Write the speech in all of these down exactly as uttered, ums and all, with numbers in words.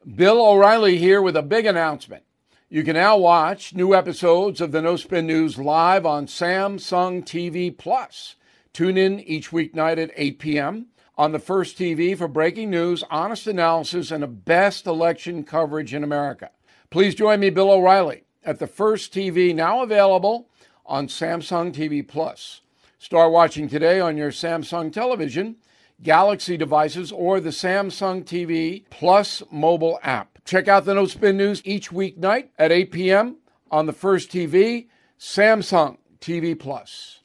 Bill O'Reilly here with a big announcement. You can now watch new episodes of the No Spin News live on Samsung T V Plus. Tune in each weeknight at eight p.m. on the First T V for breaking news, honest analysis, and the best election coverage in America. Please join me, Bill O'Reilly, at the First T V, now available on Samsung T V Plus. Start watching today on your Samsung television, Galaxy devices, or the Samsung T V Plus mobile app. Check out the No Spin News each weeknight at eight p.m. on the First T V, Samsung T V Plus.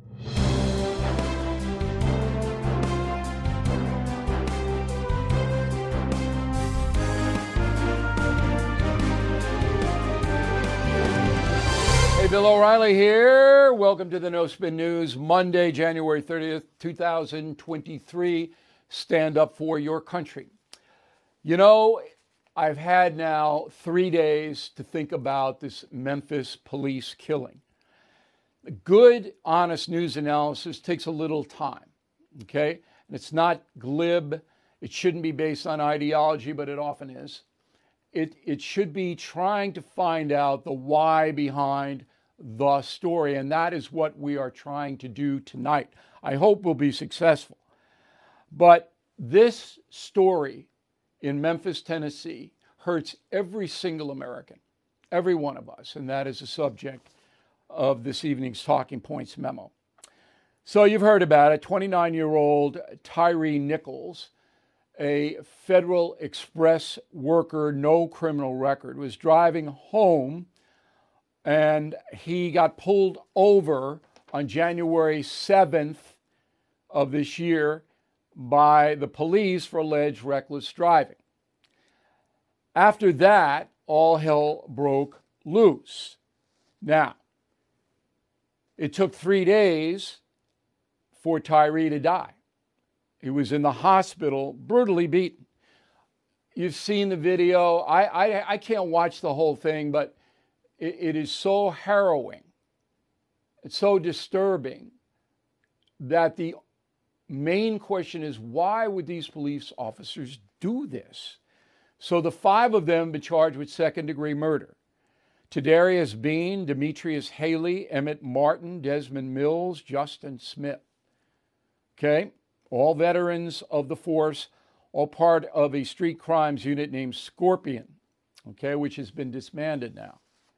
Hey, Bill O'Reilly here. Welcome to the No Spin News, Monday, January thirtieth, two thousand twenty-three. Stand up for your country. You know, I've had now three days to think about this Memphis police killing. Good, honest news analysis takes a little time, okay? And it's not glib. It shouldn't be based on ideology, but it often is. It, it should be trying to find out the why behind the story, and that is what we are trying to do tonight. I hope we'll be successful. But this story in Memphis, Tennessee, hurts every single American, every one of us, and that is the subject of this evening's Talking Points memo. So you've heard about it. twenty-nine-year-old Tyree Nichols, a Federal Express worker, no criminal record, was driving home and he got pulled over on January seventh of this year by the police for alleged reckless driving. After that, all hell broke loose. Now, it took three days for Tyree to die. He was in the hospital, brutally beaten. You've seen the video. I, I, I can't watch the whole thing, but it, it is so harrowing. It's so disturbing that the main question is, why would these police officers do this? So the five of them be charged with second-degree murder. Tadarius Bean, Demetrius Haley, Emmett Martin, Desmond Mills, Justin Smith. Okay? All veterans of the force, all part of a street crimes unit named Scorpion, okay, which has been disbanded now.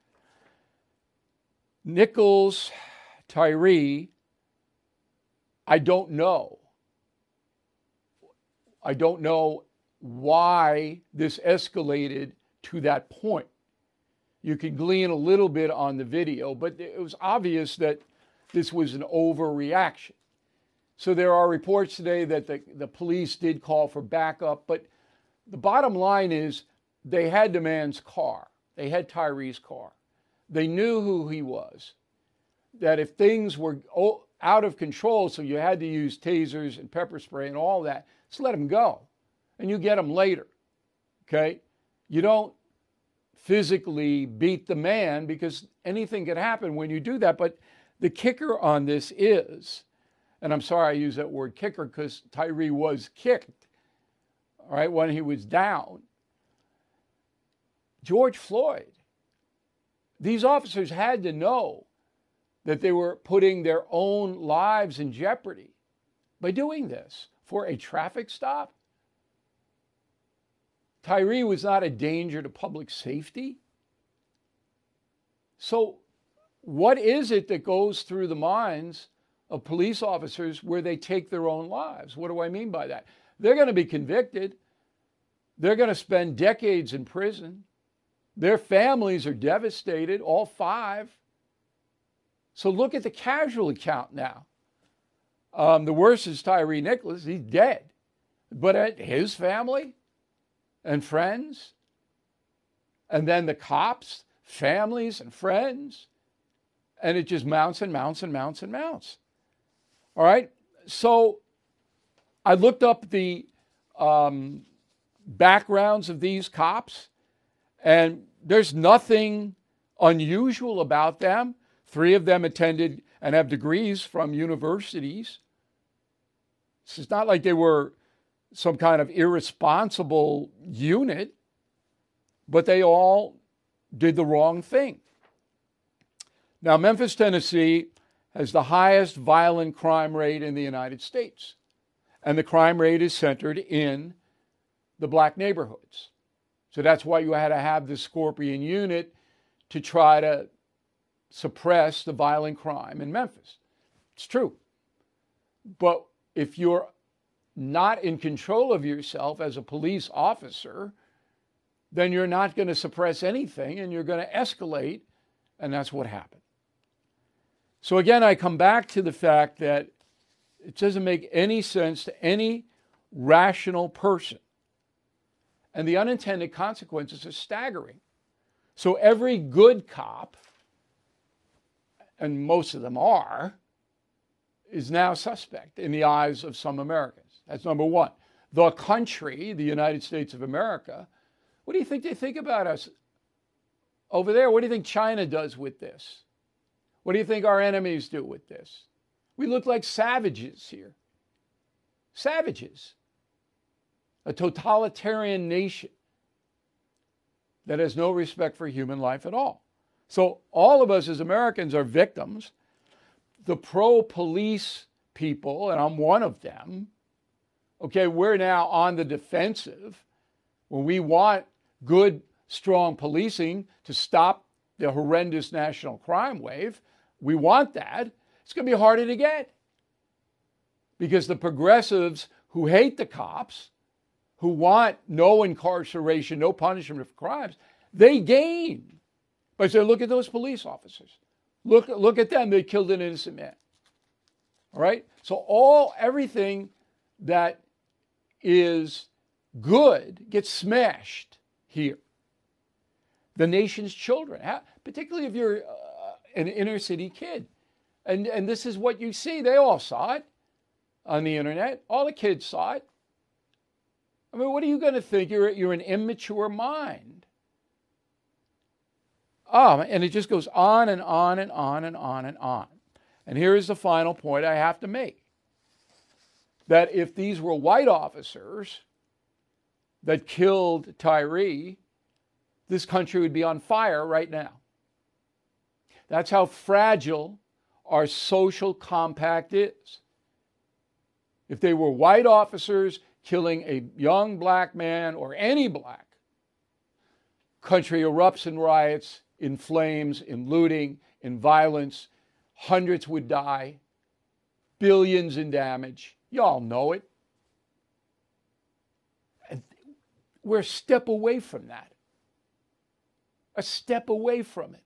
Nichols, Tyree, I don't know. I don't know why this escalated to that point. You can glean a little bit on the video, but it was obvious that this was an overreaction. So there are reports today that the, the police did call for backup, but the bottom line is they had the man's car. They had Tyree's car. They knew who he was, that if things were out of control, so you had to use tasers and pepper spray and all that, just let him go. And you get him later, okay? You don't physically beat the man because anything could happen when you do that. But the kicker on this is, and I'm sorry I use that word kicker because Tyree was kicked, all right, when he was down. George Floyd, these officers had to know that they were putting their own lives in jeopardy by doing this for a traffic stop. Tyree was not a danger to public safety. So what is it that goes through the minds of police officers where they take their own lives? What do I mean by that? They're going to be convicted. They're going to spend decades in prison. Their families are devastated, all five. So look at the casualty count now. Um, the worst is Tyree Nichols. He's dead. But at his family and friends, and then the cops, families and friends, and it just mounts and mounts and mounts and mounts. All right? So I looked up the um, backgrounds of these cops, and there's nothing unusual about them. Three of them attended and have degrees from universities. It's not like they were some kind of irresponsible unit. but they all did the wrong thing. Now, Memphis, Tennessee has the highest violent crime rate in the United States. And the crime rate is centered in the black neighborhoods. So that's why you had to have the Scorpion unit to try to suppress the violent crime in Memphis. It's true. But if you're not in control of yourself as a police officer, then you're not going to suppress anything and you're going to escalate, and that's what happened. So again, I come back to the fact that it doesn't make any sense to any rational person. And the unintended consequences are staggering. So every good cop, and most of them are, is now suspect in the eyes of some Americans. That's number one. The country, the United States of America, what do you think they think about us over there? What do you think China does with this? What do you think our enemies do with this? We look like savages here. Savages. A totalitarian nation that has no respect for human life at all. So all of us as Americans are victims. The pro-police people, and I'm one of them, okay, we're now on the defensive when we want good, strong policing to stop the horrendous national crime wave. We want that. It's going to be harder to get because the progressives who hate the cops, who want no incarceration, no punishment for crimes, they gain. But say, look at those police officers. Look, look at them. They killed an innocent man. All right? So all, everything that is good gets smashed here. The nation's children, particularly if you're uh, an inner city kid. And, and this is what you see. They all saw it on the internet. All the kids saw it. I mean, what are you going to think? You're, you're an immature mind. Oh, and it just goes on and on and on and on and on. And here is the final point I have to make. That if these were white officers that killed Tyree, this country would be on fire right now. That's how fragile our social compact is. If they were white officers killing a young black man or any black, country erupts in riots, in flames, in looting, in violence. Hundreds would die, billions in damage. Y'all know it. And we're a step away from that. A step away from it.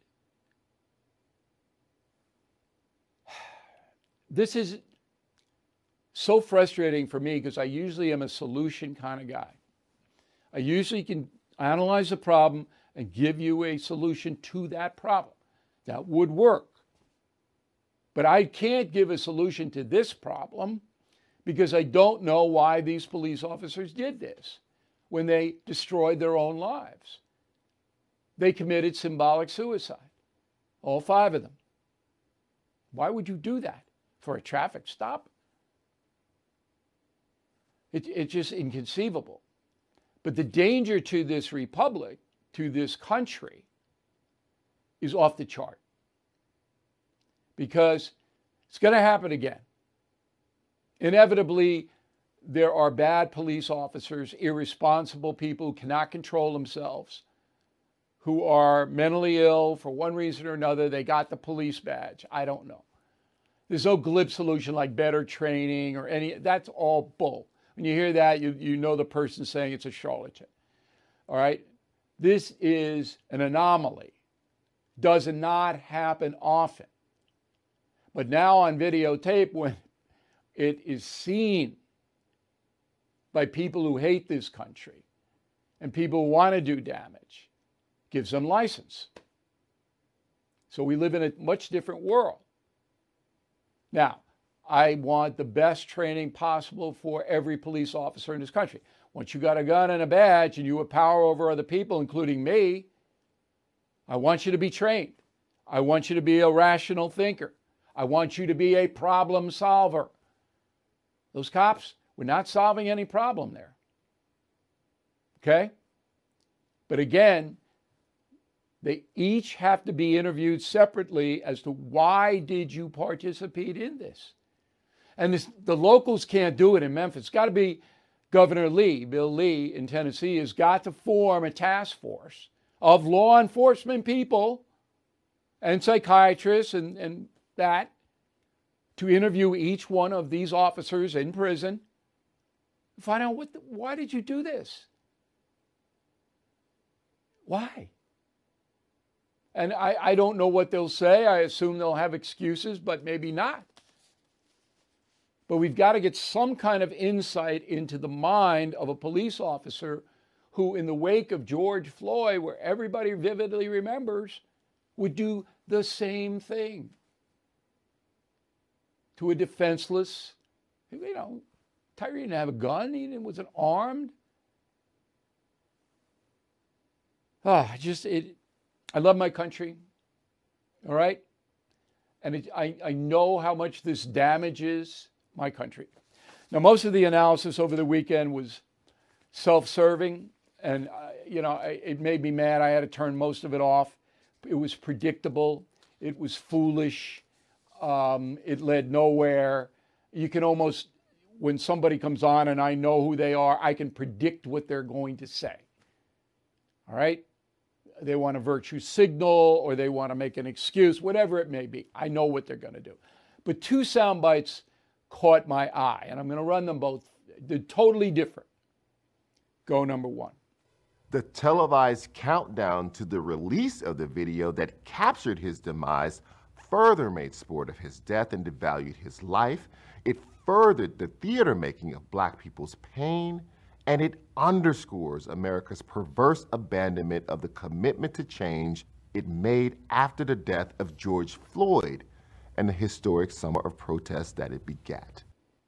This is so frustrating for me because I usually am a solution kind of guy. I usually can analyze the problem and give you a solution to that problem. That would work. But I can't give a solution to this problem because I don't know why these police officers did this when they destroyed their own lives. They committed symbolic suicide, all five of them. Why would you do that? For a traffic stop? It, it's just inconceivable. But the danger to this republic, to this country, is off the chart. Because it's going to happen again. Inevitably, there are bad police officers, irresponsible people who cannot control themselves, who are mentally ill for one reason or another. They got the police badge. I don't know. There's no glib solution like better training or any, that's all bull. When you hear that, you, you know the person saying it's a charlatan. All right? This is an anomaly. Does not happen often. But now on videotape, when it is seen by people who hate this country and people who want to do damage, gives them license. So we live in a much different world. Now, I want the best training possible for every police officer in this country. Once you got a gun and a badge and you have power over other people, including me, I want you to be trained. I want you to be a rational thinker. I want you to be a problem solver. Those cops were not solving any problem there. Okay? But again, they each have to be interviewed separately as to why did you participate in this? And this, the locals can't do it in Memphis. It's got to be Governor Lee, Bill Lee in Tennessee, has got to form a task force of law enforcement people and psychiatrists and, and that to interview each one of these officers in prison. Find out what the, why did you do this? Why? And I, I don't know what they'll say. I assume they'll have excuses, but maybe not. But we've got to get some kind of insight into the mind of a police officer who, in the wake of George Floyd, where everybody vividly remembers, would do the same thing to a defenseless, you know, Tyre didn't have a gun, he wasn't armed. Ah, just, it, I love my country, all right? And it, I, I know how much this damages my country. Now, most of the analysis over the weekend was self-serving, and, uh, you know, I, it made me mad. I had to turn most of it off. It was predictable. It was foolish. Um, it led nowhere. You can almost, when somebody comes on and I know who they are, I can predict what they're going to say. All right? They want a virtue signal or they want to make an excuse, whatever it may be. I know what they're going to do. But two sound bites caught my eye, and I'm going to run them both. They're totally different. Go number one. The televised countdown to the release of the video that captured his demise further made sport of his death and devalued his life. It furthered the theater making of Black people's pain, and it underscores America's perverse abandonment of the commitment to change it made after the death of George Floyd and the historic summer of protest that it begat.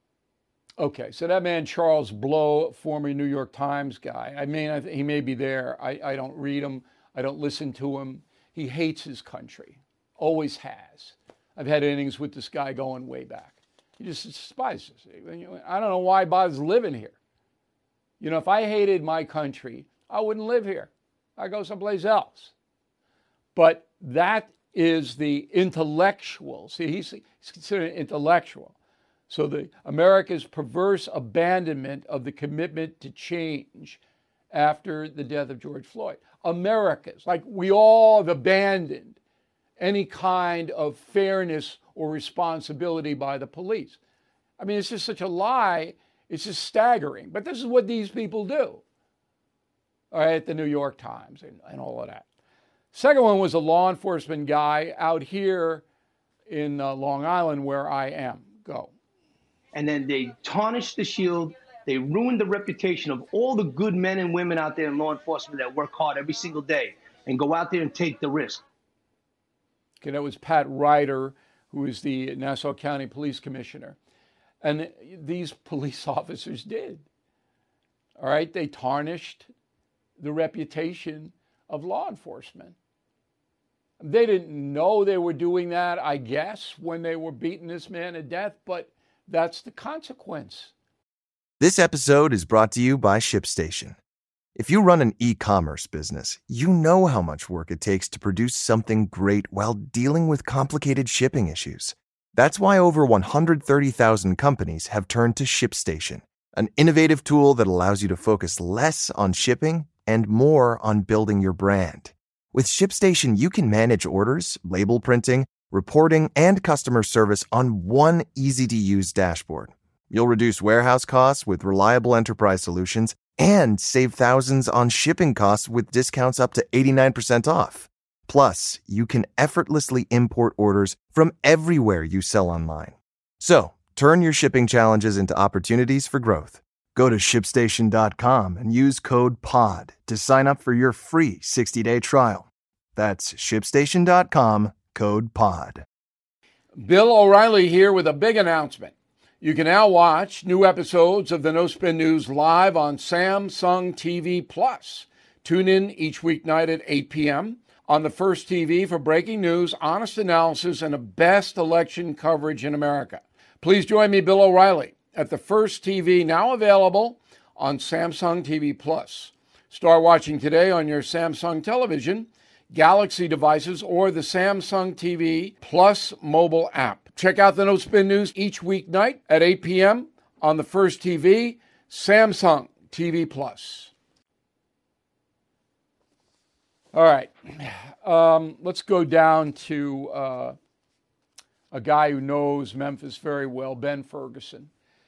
Okay, so that man, Charles Blow, former New York Times guy, I mean, I th- he may be there. I, I don't read him. I don't listen to him. He hates his country, always has. I've had innings with this guy going way back. He just despises it. I don't know why he bothers living here. You know, if I hated my country, I wouldn't live here. I'd go someplace else. But that is the intellectual. See, he's, he's considered an intellectual. So the America's perverse abandonment of the commitment to change after the death of George Floyd. America's, like we all have abandoned any kind of fairness or responsibility by the police. I mean, it's just such a lie. It's just staggering. But this is what these people do. All right, at the New York Times and, and all of that. Second one was a law enforcement guy out here in uh, Long Island where I am. Go. And then they tarnished the shield. They ruined the reputation of all the good men and women out there in law enforcement that work hard every single day and go out there and take the risk. Okay, that was Pat Ryder, who is the Nassau County Police Commissioner. And these police officers did. All right, they tarnished the reputation of law enforcement. They didn't know they were doing that, I guess, when they were beating this man to death, but that's the consequence. This episode is brought to you by ShipStation. If you run an e-commerce business, you know how much work it takes to produce something great while dealing with complicated shipping issues. That's why over one hundred thirty thousand companies have turned to ShipStation, an innovative tool that allows you to focus less on shipping and more on building your brand. With ShipStation, you can manage orders, label printing, reporting, and customer service on one easy-to-use dashboard. You'll reduce warehouse costs with reliable enterprise solutions and save thousands on shipping costs with discounts up to eighty-nine percent off. Plus, you can effortlessly import orders from everywhere you sell online. So, turn your shipping challenges into opportunities for growth. Go to ship station dot com and use code P O D to sign up for your free sixty-day trial. That's ship station dot com, code P O D. Bill O'Reilly here with a big announcement. You can now watch new episodes of the No Spin News live on Samsung T V Plus. Tune in each weeknight at eight p.m. on the First T V for breaking news, honest analysis, and the best election coverage in America. Please join me, Bill O'Reilly, at the First T V, now available on Samsung T V Plus. Start watching today on your Samsung television, Galaxy devices, or the Samsung T V Plus mobile app. Check out the No Spin News each weeknight at eight p.m. on the First T V, Samsung T V Plus. All right, um, let's go down to uh, a guy who knows Memphis very well, Ben Ferguson.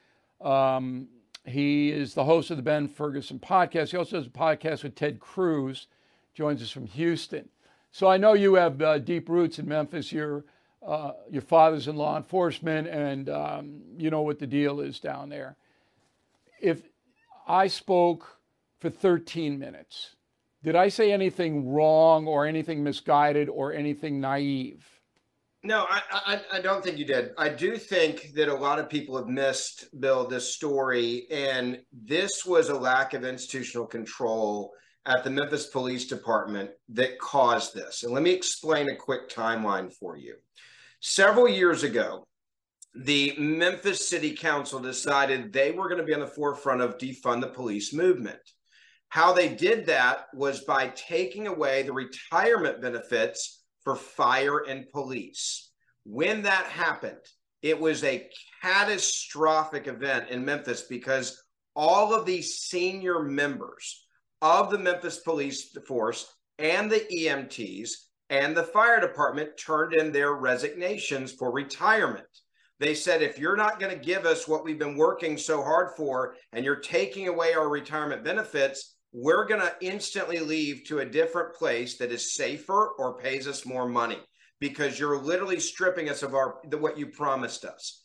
Um, he is the host of the Ben Ferguson podcast. He also does a podcast with Ted Cruz, joins us from Houston. So I know you have uh, deep roots in Memphis. Your uh, your father's in law enforcement, and um, you know what the deal is down there. If I spoke for thirteen minutes, did I say anything wrong or anything misguided or anything naive? No, I, I, I don't think you did. I do think that a lot of people have missed, Bill, this story, and this was a lack of institutional control at the Memphis Police Department that caused this. And let me explain a quick timeline for you. Several years ago, the Memphis City Council decided they were going to be on the forefront of defund the police movement. How they did that was by taking away the retirement benefits for fire and police. When that happened, it was a catastrophic event in Memphis because all of these senior members of the Memphis Police Force and the E M Ts and the fire department turned in their resignations for retirement. They said, if you're not going to give us what we've been working so hard for and you're taking away our retirement benefits, we're going to instantly leave to a different place that is safer or pays us more money because you're literally stripping us of our the, what you promised us.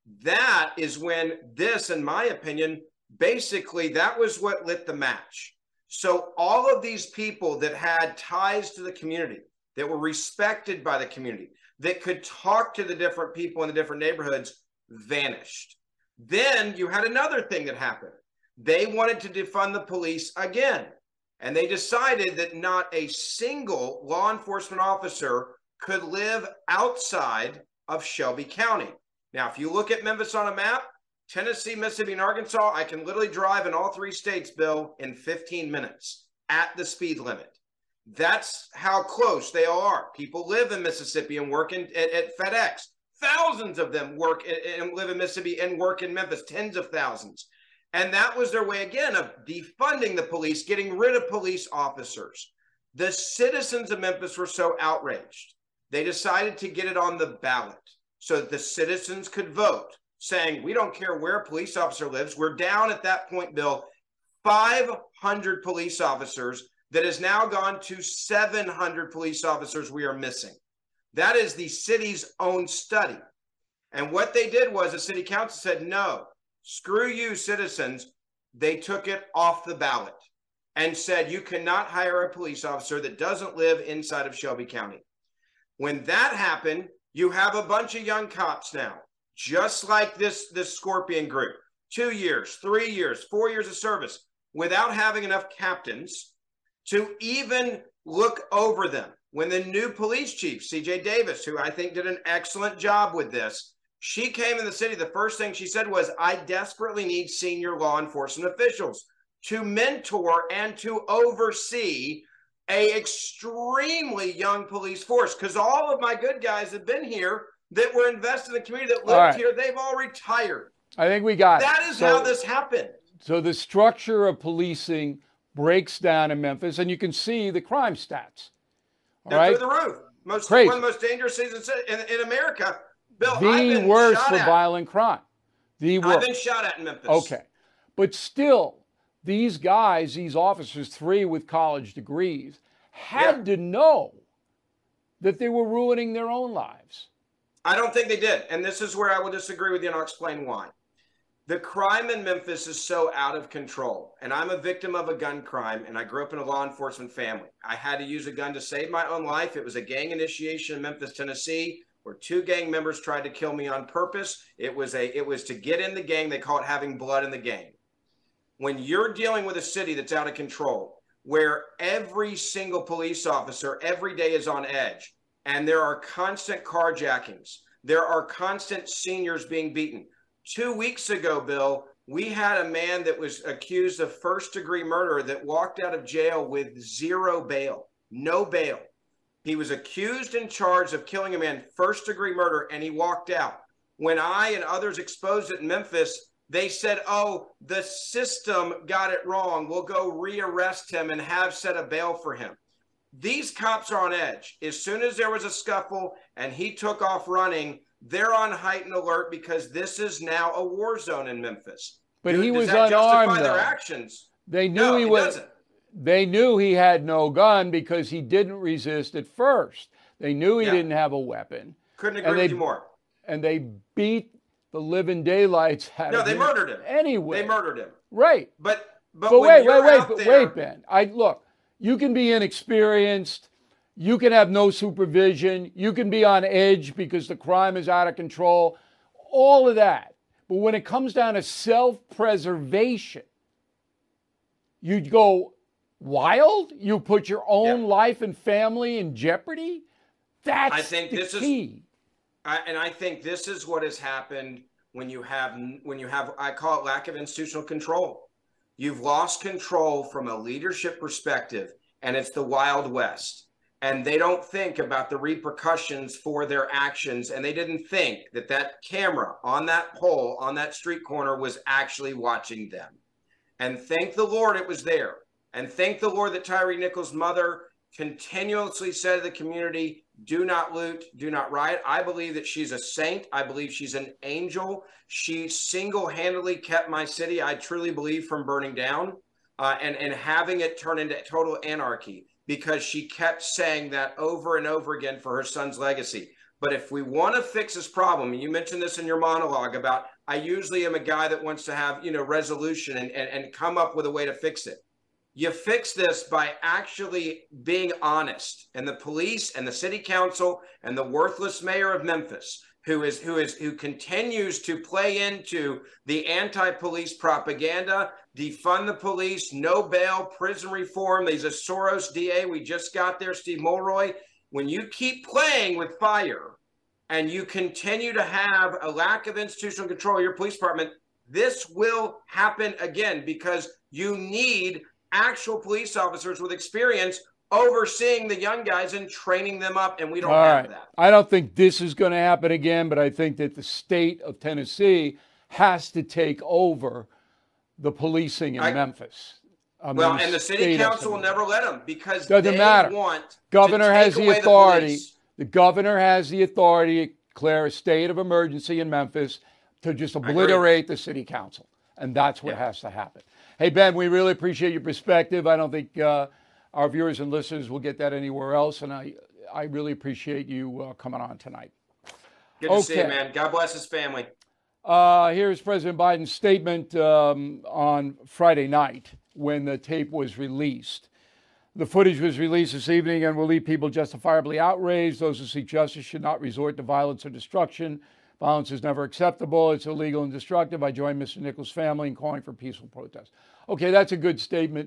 That is when this, in my opinion, basically that was what lit the match. So all of these people that had ties to the community, that were respected by the community, that could talk to the different people in the different neighborhoods vanished. Then you had another thing that happened. They wanted to defund the police again, and they decided that not a single law enforcement officer could live outside of Shelby County. Now, if you look at Memphis on a map, Tennessee, Mississippi, and Arkansas, I can literally drive in all three states, Bill, in fifteen minutes at the speed limit. That's how close they all are. People live in Mississippi and work in, at, at FedEx. Thousands of them work and live in Mississippi and work in Memphis, tens of thousands. And that was their way, again, of defunding the police, getting rid of police officers. The citizens of Memphis were so outraged. They decided to get it on the ballot so that the citizens could vote, saying, we don't care where a police officer lives. We're down at that point, Bill, five hundred police officers that has now gone to seven hundred police officers we are missing. That is the city's own study. And what they did was the city council said, no. Screw you, citizens. They took it off the ballot and said you cannot hire a police officer that doesn't live inside of Shelby County. When that happened, you have a bunch of young cops now, just like this, this Scorpion group, two years, three years, four years of service, without having enough captains to even look over them. When the new police chief, C J Davis, who I think did an excellent job with this, she came in the city, the first thing she said was, I desperately need senior law enforcement officials to mentor and to oversee a extremely young police force. Because all of my good guys have been here that were invested in the community that lived right here. They've all retired. I think we got that it. is so, how this happened. So the structure of policing breaks down in Memphis, and you can see the crime stats. All They're right? through the roof. Most, Crazy. One of the most dangerous cities in, in America. Bill, the I've been worst shot for at. violent crime. The worst. I've been shot at in Memphis. Okay. But still, these guys, these officers, three with college degrees, had Yeah. to know that they were ruining their own lives. I don't think they did. And this is where I will disagree with you, and I'll explain why. The crime in Memphis is so out of control. And I'm a victim of a gun crime, and I grew up in a law enforcement family. I had to use a gun to save my own life. It was a gang initiation in Memphis, Tennessee, where two gang members tried to kill me on purpose. It was a it was to get in the gang. They call it having blood in the gang. When you're dealing with a city that's out of control, where every single police officer every day is on edge, and there are constant carjackings, there are constant seniors being beaten. Two weeks ago, Bill, We had a man that was accused of first degree murder that walked out of jail with zero bail, no bail. He was accused and charged of killing a man, first degree murder, and he walked out. When I and others exposed it in Memphis, they said, oh, the system got it wrong. We'll go rearrest him and have set a bail for him. These cops are on edge. As soon as there was a scuffle and he took off running, they're on heightened alert because this is now a war zone in Memphis. But Does, he was does that unarmed, justify their though. actions? They knew No, he it was. doesn't. They knew he had no gun because he didn't resist at first. They knew he Yeah. didn't have a weapon. Couldn't And agree they- with you more. And they beat the living daylights out No, of they him murdered him. anyway. They murdered him. Right. But but, But when wait, you're wait, wait, out but there, wait, Ben. I look. You can be inexperienced. You can have no supervision. You can be on edge because the crime is out of control. All of that. But when it comes down to self-preservation, you go wild. You put your own Yeah. life and family in jeopardy. That's I think the this is- key. I, and I think this is what has happened when you have when you have I call it lack of institutional control. You've lost control from a leadership perspective, and it's the Wild West. And they don't think about the repercussions for their actions. And they didn't think that that camera on that pole on that street corner was actually watching them. And thank the Lord it was there. And thank the Lord that Tyre Nichols' mother continuously said to the community, do not loot, do not riot. I believe that she's a saint. I believe she's an angel. She single-handedly kept my city, I truly believe, from burning down uh, and, and having it turn into total anarchy, because she kept saying that over and over again for her son's legacy. But if we want to fix this problem, and you mentioned this in your monologue about, I usually am a guy that wants to have, you know, resolution and, and, and come up with a way to fix it. You fix this by actually being honest. And the police and the city council and the worthless mayor of Memphis, who is who is who continues to play into the anti-police propaganda, defund the police, no bail, prison reform. There's a Soros D A. We just got there, Steve Mulroy. When you keep playing with fire and you continue to have a lack of institutional control of your police department, this will happen again, because you need actual police officers with experience overseeing the young guys and training them up, and we don't All have right. that. I don't think this is going to happen again, but I think that the state of Tennessee has to take over the policing in I- Memphis. I Well, mean, and the city state council will absolutely. never let them, because Doesn't they matter. want Governor to has take the away authority. police. The governor has the authority to declare a state of emergency in Memphis to just obliterate the city council. And that's what Yeah. has to happen. Hey, Ben, we really appreciate your perspective. I don't think uh, our viewers and listeners will get that anywhere else. And I, I really appreciate you uh, coming on tonight. Good to see you, Okay. man. God bless his family. Uh, here's President Biden's statement um, on Friday night when the tape was released. The footage was released this evening and will leave people justifiably outraged. Those who seek justice should not resort to violence or destruction. Violence is never acceptable. It's illegal and destructive. I join Mister Nichols' family in calling for peaceful protest. Okay, that's a good statement.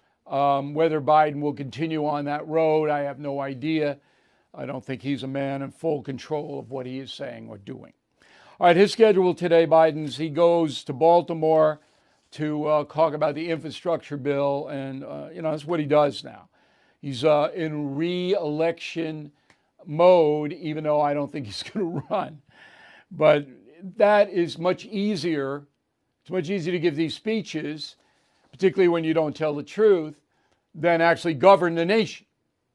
Um, whether Biden will continue on that road, I have no idea. I don't think he's a man in full control of what he is saying or doing. All right, his schedule today, Biden's, he goes to Baltimore to uh, talk about the infrastructure bill, and, uh, you know, that's what he does now. He's uh, in re-election mode, even though I don't think he's going to run. But that is much easier. It's much easier to give these speeches, particularly when you don't tell the truth, than actually govern the nation.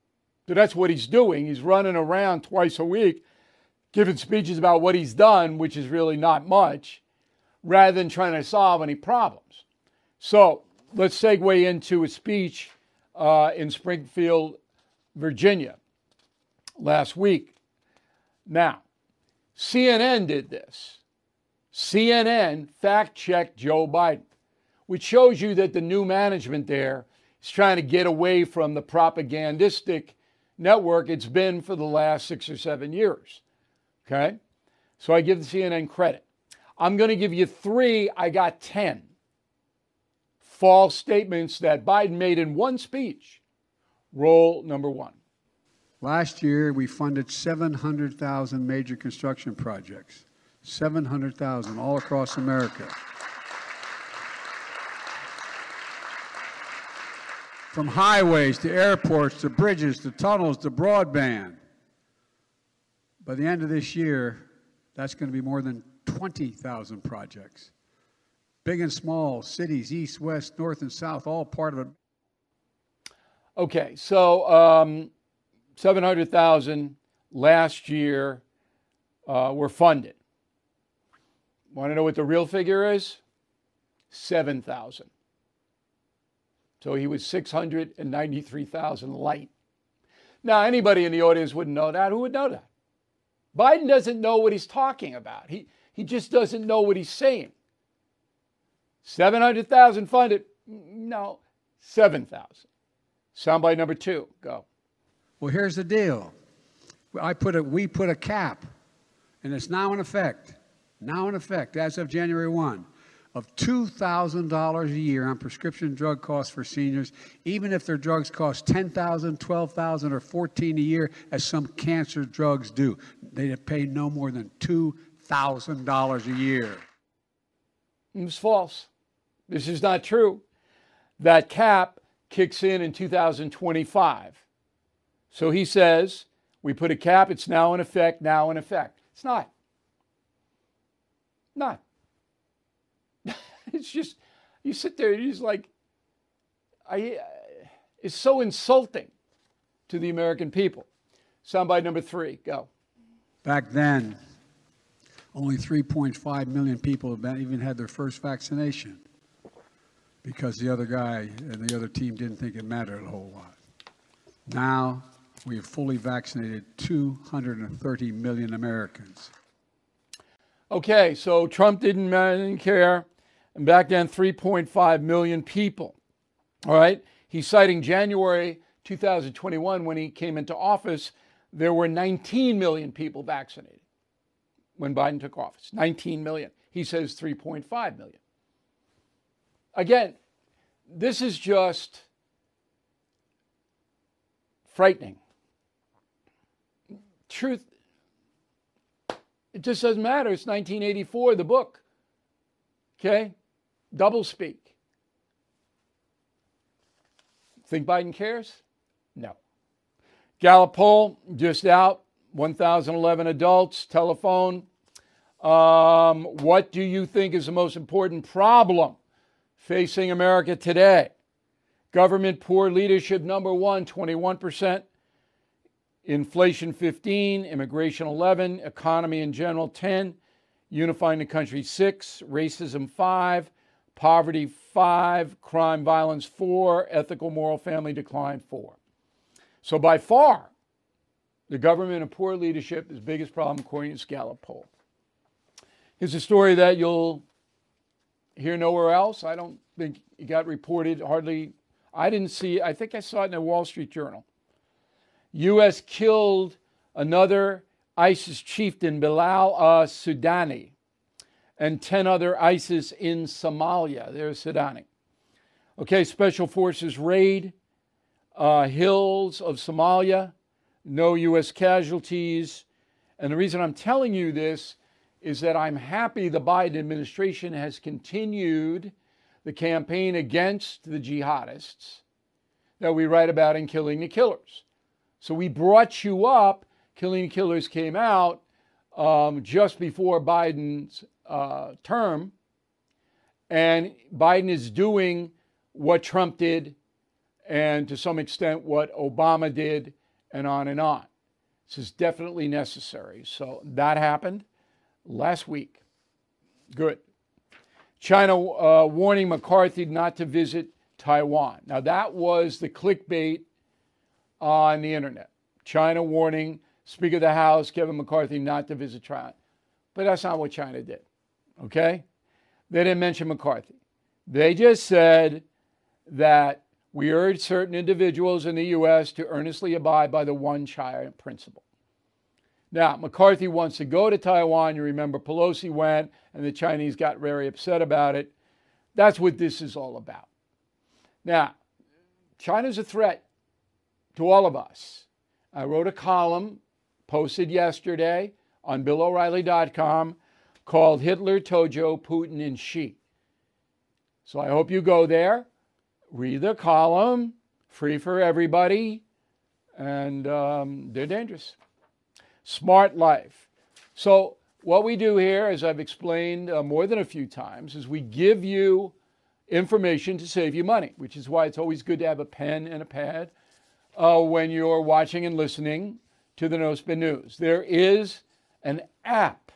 So that's what he's doing. He's running around twice a week, giving speeches about what he's done, which is really not much, rather than trying to solve any problems. So let's segue into a speech uh, in Springfield, Virginia, last week. Now, C N N did this. C N N fact-checked Joe Biden, which shows you that the new management there is trying to get away from the propagandistic network it's been for the last six or seven years. Okay? So I give the C N N credit. I'm going to give you three, I got ten false statements that Biden made in one speech. Roll number one. Last year, we funded seven hundred thousand major construction projects, seven hundred thousand all across America. from highways to airports to bridges to tunnels to broadband. By the end of this year, that's going to be more than twenty thousand projects. Big and small, cities, east, west, north, and south, all part of it. Okay, so um, seven hundred thousand last year uh, were funded. Want to know what the real figure is? seven thousand. So he was six hundred ninety-three thousand light. Now, anybody in the audience wouldn't know that. Who would know that? Biden doesn't know what he's talking about. He, he just doesn't know what he's saying. seven hundred thousand funded. No, seven thousand. Soundbite number two, go. Well, here's the deal. I put a, we put a cap, and it's now in effect, now in effect, as of January first, of two thousand dollars a year on prescription drug costs for seniors, even if their drugs cost ten thousand dollars, twelve thousand dollars, or fourteen thousand dollars a year, as some cancer drugs do. They pay no more than two thousand dollars a year. It's false. This is not true. That cap kicks in in two thousand twenty-five. So he says, we put a cap, it's now in effect, now in effect. It's not. Not. It's just, you sit there and you're just like, I, it's so insulting to the American people. Soundbite number three, go. Back then, only three point five million people have been, even had their first vaccination because the other guy and the other team didn't think it mattered a whole lot. Now, we have fully vaccinated two hundred thirty million Americans. Okay, so Trump didn't, didn't care. And back then, three point five million people. All right. He's citing January two thousand twenty-one when he came into office. There were nineteen million people vaccinated when Biden took office. nineteen million. He says three point five million. Again, this is just frightening. Truth, it just doesn't matter. It's nineteen eighty-four, the book. Okay? Double speak. Think Biden cares? No. Gallup poll just out, one thousand eleven adults, telephone. Um, what do you think is the most important problem facing America today? Government poor leadership, number one, twenty-one percent. Inflation, fifteen. Immigration, eleven. Economy in general, ten. Unifying the country, six. Racism, five. Poverty, five. Crime, violence, four. Ethical, moral, family decline, four. So by far, the government and poor leadership is the biggest problem according to this Gallup poll. Here's a story that you'll hear nowhere else. I don't think it got reported hardly. I didn't see it. I think I saw it in the Wall Street Journal. U S killed another ISIS chieftain, Bilal al-Sudani, and ten other ISIS in Somalia. There's Sudani. Okay, Special Forces raid uh, hills of Somalia. No U S casualties. And the reason I'm telling you this is that I'm happy the Biden administration has continued the campaign against the jihadists that we write about in Killing the Killers. So we brought you up. Killing the Killers came out um, just before Biden's uh, term. And Biden is doing what Trump did and to some extent what Obama did and on and on. This is definitely necessary. So that happened last week. Good. China uh, warning McCarthy not to visit Taiwan. Now that was the clickbait on the internet. China warning Speaker of the House, Kevin McCarthy, not to visit China. But that's not what China did, okay? They didn't mention McCarthy. They just said that we urge certain individuals in the U S to earnestly abide by the one China principle. Now, McCarthy wants to go to Taiwan. You remember Pelosi went, and the Chinese got very upset about it. That's what this is all about. Now, China's a threat to all of us. I wrote a column posted yesterday on Bill O'Reilly dot com called Hitler, Tojo, Putin, and Xi. So I hope you go there, read the column, free for everybody, and um, they're dangerous. Smart Life. So what we do here, as I've explained uh, more than a few times, is we give you information to save you money, which is why it's always good to have a pen and a pad uh, when you're watching and listening to the No Spin News. There is an app,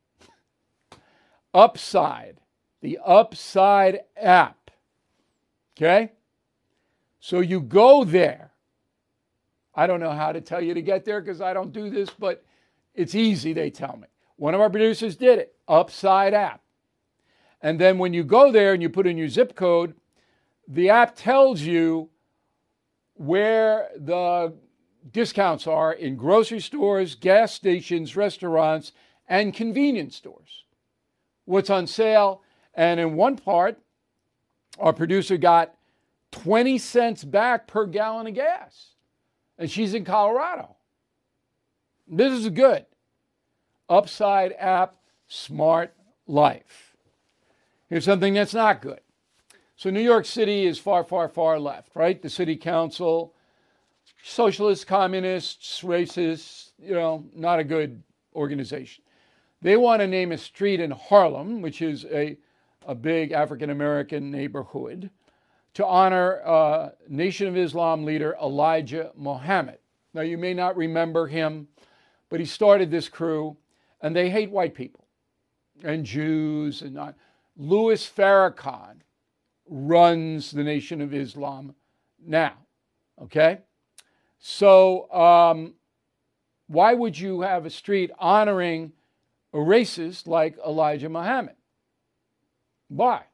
Upside, the Upside app, okay? So you go there. I don't know how to tell you to get there because I don't do this, but it's easy, they tell me. One of our producers did it, Upside app. And then when you go there and you put in your zip code, the app tells you where the discounts are in grocery stores, gas stations, restaurants, and convenience stores. What's on sale. And in one part, our producer got twenty cents back per gallon of gas. And she's in Colorado. This is good. Upside app, Smart Life. Here's something that's not good. So New York City is far, far, far left, right? The city council, socialists, communists, racists, you know, not a good organization. They want to name a street in Harlem, which is a, a big African-American neighborhood, to honor uh, Nation of Islam leader Elijah Muhammad. Now, you may not remember him, but he started this crew, and they hate white people and Jews and not. Louis Farrakhan runs the Nation of Islam now, okay? So um, why would you have a street honoring a racist like Elijah Muhammad? Why?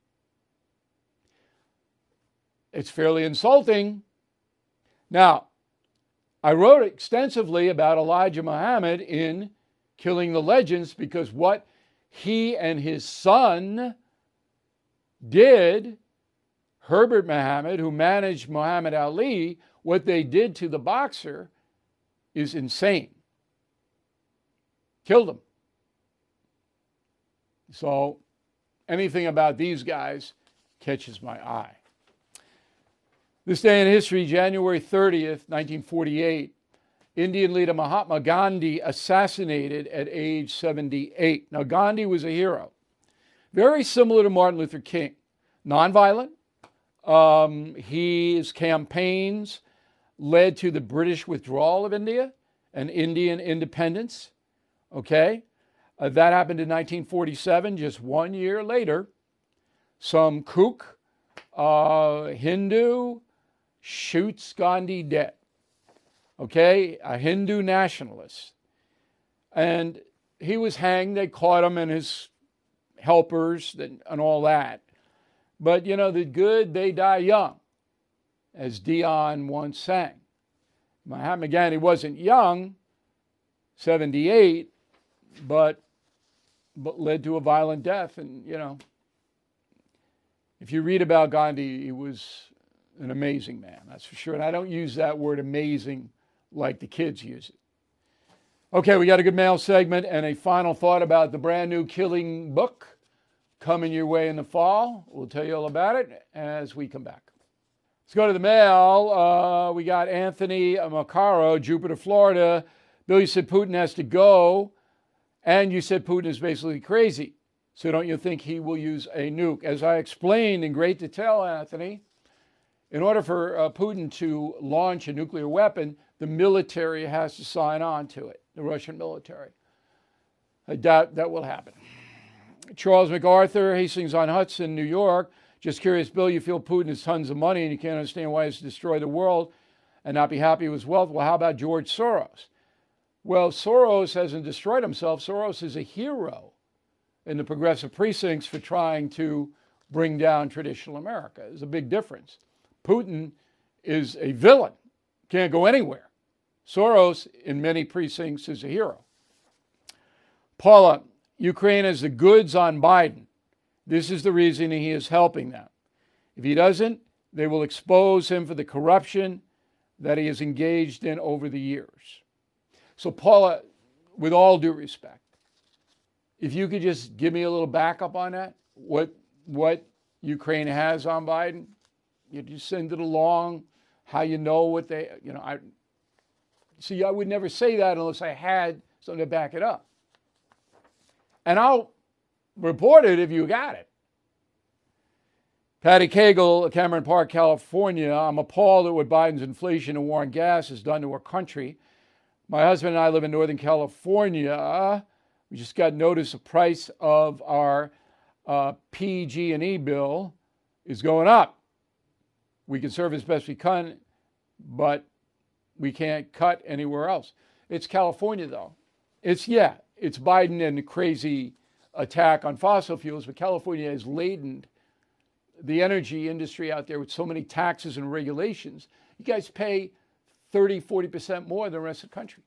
It's fairly insulting. Now, I wrote extensively about Elijah Muhammad in Killing the Legends because what he and his son did, Herbert Muhammad, who managed Muhammad Ali, what they did to the boxer is insane. Killed him. So anything about these guys catches my eye. This day in history, January thirtieth, nineteen forty-eight, Indian leader Mahatma Gandhi assassinated at age seventy-eight. Now, Gandhi was a hero, very similar to Martin Luther King, nonviolent. Um, his campaigns led to the British withdrawal of India and Indian independence. Okay, uh, that happened in nineteen forty-seven. Just one year later, some kook, uh, Hindu, shoots Gandhi dead. Okay, a Hindu nationalist. And he was hanged. They caught him and his helpers and, and all that. But, you know, the good, they die young, as Dion once sang. Mahatma Gandhi wasn't young, seventy-eight, but, but led to a violent death. And, you know, if you read about Gandhi, he was an amazing man, that's for sure. And I don't use that word amazing like the kids use it. Okay, we got a good mail segment and a final thought about the brand new Killing book coming your way in the fall. We'll tell you all about it as we come back. Let's go to the mail. Uh, we got Anthony Macaro, Jupiter, Florida. Bill, you said Putin has to go, and you said Putin is basically crazy. So don't you think he will use a nuke? As I explained in great detail, Anthony, in order for uh, Putin to launch a nuclear weapon, the military has to sign on to it, the Russian military. I doubt that will happen. Charles MacArthur, Hastings-on-Hudson, New York. Just curious, Bill, you feel Putin has tons of money and you can't understand why he's destroyed the world and not be happy with his wealth. Well, how about George Soros? Well, Soros hasn't destroyed himself. Soros is a hero in the progressive precincts for trying to bring down traditional America. There's a big difference. Putin is a villain, can't go anywhere. Soros, in many precincts, is a hero. Paula, Ukraine has the goods on Biden. This is the reason he is helping them. If he doesn't, they will expose him for the corruption that he has engaged in over the years. So, Paula, with all due respect, if you could just give me a little backup on that, what what Ukraine has on Biden, you just send it along how you know what they, you know, I see, I would never say that unless I had something to back it up. And I'll report it if you got it. Patty Cagle, Cameron Park, California. I'm appalled at what Biden's inflation and war on gas has done to our country. My husband and I live in Northern California. We just got notice the price of our uh, P G and E bill is going up. We can serve as best we can, but we can't cut anywhere else. It's California, though. It's, yeah, it's Biden and the crazy attack on fossil fuels, but California has laden the energy industry out there with so many taxes and regulations. You guys pay thirty, forty percent more than the rest of the country.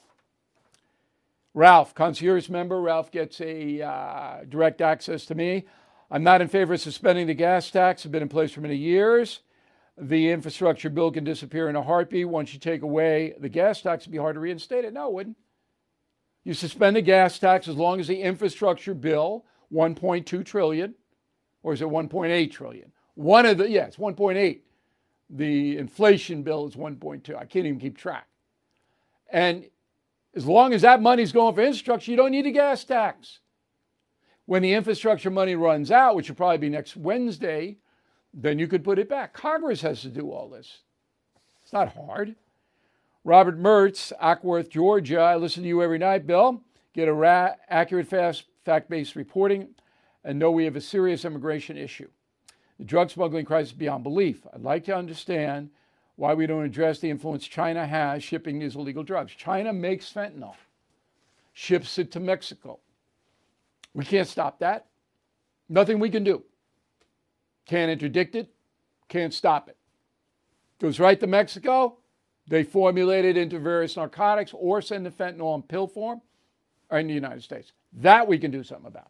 Ralph, concierge member. Ralph gets a uh, direct access to me. I'm not in favor of suspending the gas tax. It's been in place for many years. The infrastructure bill can disappear in a heartbeat. Once you take away the gas tax, it'd be hard to reinstate it. No, it wouldn't. You suspend the gas tax as long as the infrastructure bill, one point two trillion dollars, or is it one point eight trillion dollars? One of the, yeah, it's one point eight. The inflation bill is one point two. I can't even keep track. And as long as that money's going for infrastructure, you don't need a gas tax. When the infrastructure money runs out, which will probably be next Wednesday, then you could put it back. Congress has to do all this. It's not hard. Robert Mertz, Ackworth, Georgia. I listen to you every night, Bill. Get a ra- accurate, fast, fact-based reporting and know we have a serious immigration issue. The drug smuggling crisis is beyond belief. I'd like to understand why we don't address the influence China has shipping these illegal drugs. China makes fentanyl, ships it to Mexico. We can't stop that. Nothing we can do. Can't interdict it, can't stop it. Goes right to Mexico. They formulate it into various narcotics or send the fentanyl in pill form or in the United States. That we can do something about.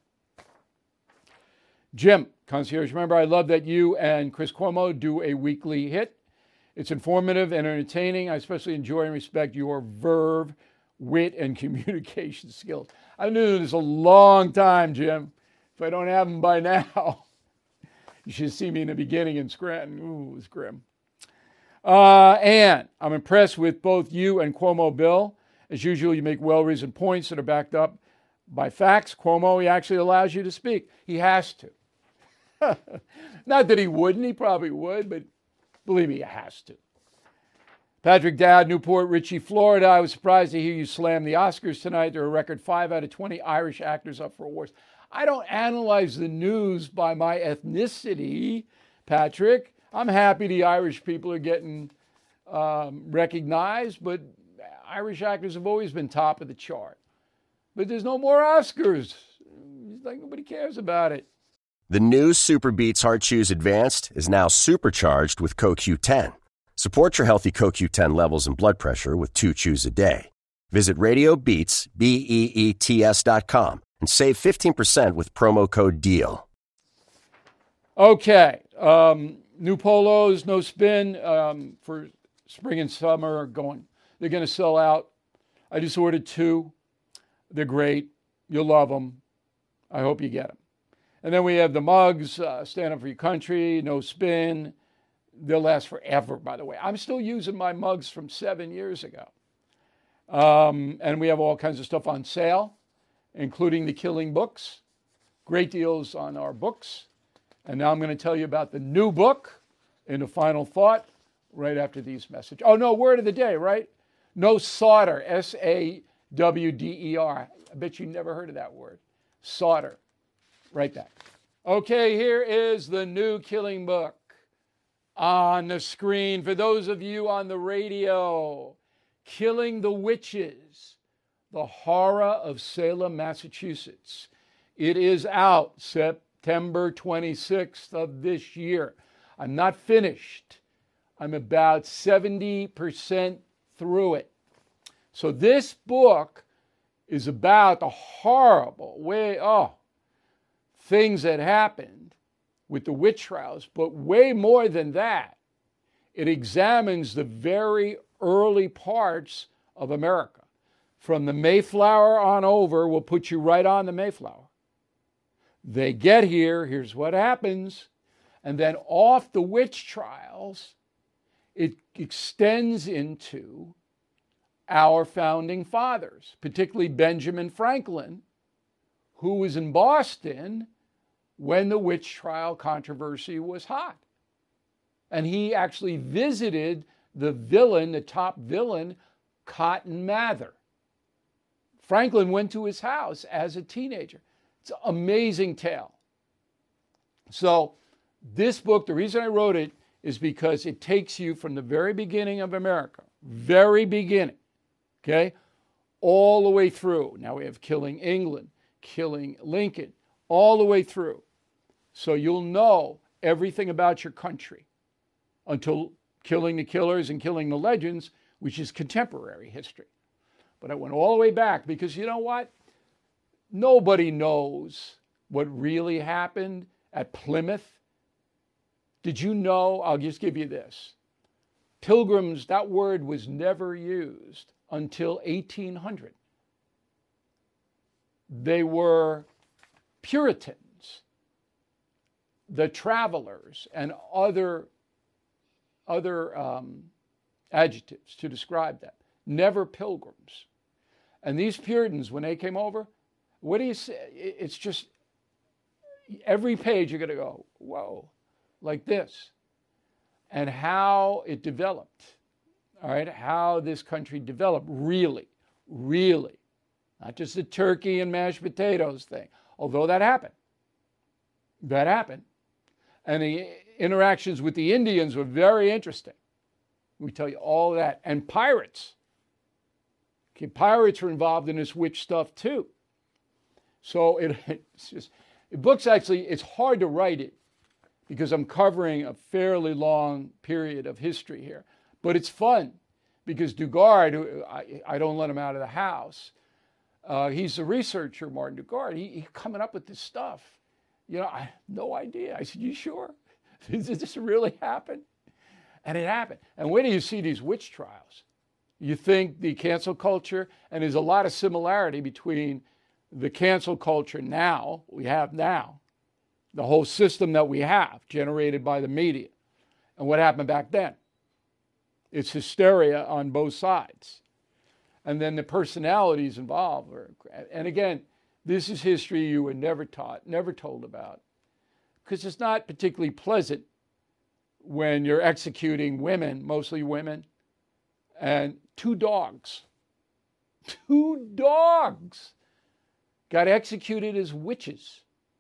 Jim, concierge member, I love that you and Chris Cuomo do a weekly hit. It's informative and entertaining. I especially enjoy and respect your verve, wit, and communication skills. I've been doing this a long time, Jim. If I don't have them by now, you should see me in the beginning in Scranton. Ooh, it was grim. Uh, and I'm impressed with both you and Cuomo, Bill. As usual, you make well-reasoned points that are backed up by facts. Cuomo, he actually allows you to speak. He has to. Not that he wouldn't, he probably would, but believe me, he has to. Patrick Dowd, Newport Richie, Florida. I was surprised to hear you slam the Oscars tonight. There are a record five out of twenty Irish actors up for awards. I don't analyze the news by my ethnicity, Patrick. I'm happy the Irish people are getting um, recognized, but Irish actors have always been top of the chart. But there's no more Oscars. It's like nobody cares about it. The new Super Beats Heart Chews Advanced is now supercharged with C O Q ten. Support your healthy C O Q ten levels and blood pressure with two chews a day. Visit Radio Beats, B E E T S dot com and save fifteen percent with promo code DEAL. Okay. Um, new polos, no spin um, for spring and summer are going. They're going to sell out. I just ordered two. They're great. You'll love them. I hope you get them. And then we have the mugs, uh, Stand Up For Your Country, no spin. They'll last forever, by the way. I'm still using my mugs from seven years ago. Um, and we have all kinds of stuff on sale, including the Killing books. Great deals on our books. And now I'm going to tell you about the new book in the final thought right after these messages. Oh, no, word of the day, right? No Sawder, S A W D E R. I bet you never heard of that word. Sawder. Right back. Okay, here is the new Killing book on the screen. For those of you on the radio, Killing the Witches, the Horror of Salem, Massachusetts. It is out September twenty-sixth of this year. I'm not finished. I'm about seventy percent through it. So this book is about the horrible way, oh, things that happened with the witch trials, but way more than that. It examines the very early parts of America. From the Mayflower on over, we'll put you right on the Mayflower. They get here, here's what happens, and then off the witch trials it extends into our founding fathers, particularly Benjamin Franklin, who was in Boston when the witch trial controversy was hot. And he actually visited the villain, the top villain, Cotton Mather. Franklin went to his house as a teenager. It's an amazing tale. So this book, the reason I wrote it is because it takes you from the very beginning of America, very beginning, okay, all the way through. Now we have Killing England, Killing Lincoln, all the way through. So you'll know everything about your country until Killing the Killers and Killing the Legends, which is contemporary history. But I went all the way back because you know what? Nobody knows what really happened at Plymouth. Did you know? I'll just give you this. Pilgrims, that word was never used until eighteen hundred. They were Puritans, the travelers, and other, other um, adjectives to describe them. Never pilgrims. And these Puritans, when they came over, what do you say? It's just every page you're going to go, whoa, like this. And how it developed, all right, how this country developed, really, really. Not just the turkey and mashed potatoes thing, although that happened. That happened. And the interactions with the Indians were very interesting. We tell you all that. And pirates. Okay, pirates were involved in this witch stuff too. So it, it's just, the book's actually, it's hard to write it because I'm covering a fairly long period of history here. But it's fun because Dugard, who, I, I don't let him out of the house, uh, he's a researcher, Martin Dugard. He, he's coming up with this stuff. You know, I have no idea. I said, you sure? Did this really happen? And it happened. And where do you see these witch trials? You think the cancel culture, and there's a lot of similarity between the cancel culture now, we have now, the whole system that we have generated by the media, and what happened back then. It's hysteria on both sides. And then the personalities involved. Are, and again, this is history you were never taught, never told about, because it's not particularly pleasant when you're executing women, mostly women, and two dogs, two dogs got executed as witches.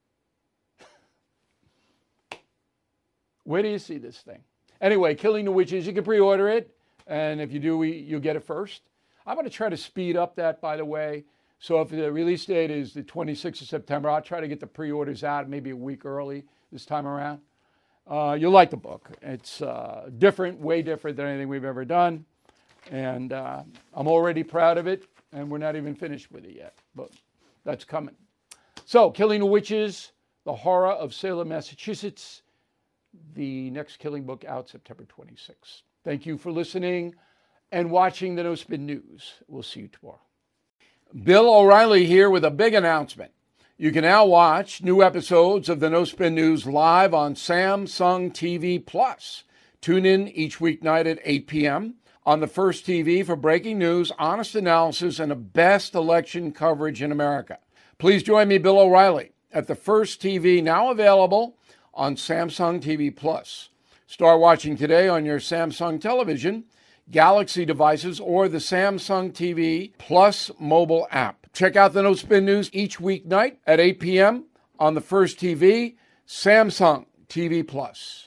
Where do you see this thing? Anyway, Killing the Witches, you can pre-order it, and if you do, we, you'll get it first. I'm going to try to speed up that, by the way. So if the release date is the twenty-sixth of September, I'll try to get the pre-orders out maybe a week early this time around. Uh, you'll like the book. It's uh, different, way different than anything we've ever done. And uh, I'm already proud of it, and we're not even finished with it yet, but that's coming. So, Killing the Witches, The Horror of Salem, Massachusetts, the next Killing book out September twenty-sixth. Thank you for listening and watching the No Spin News. We'll see you tomorrow. Bill O'Reilly here with a big announcement. You can now watch new episodes of the No Spin News live on Samsung T V Plus. Tune in each weeknight at eight p.m. on the First T V for breaking news, honest analysis, and the best election coverage in America. Please join me, Bill O'Reilly, at the First T V, now available on Samsung T V Plus. Start watching today on your Samsung television, Galaxy devices, or the Samsung T V Plus mobile app. Check out the No Spin News each weeknight at eight p.m. on the First T V, Samsung T V Plus.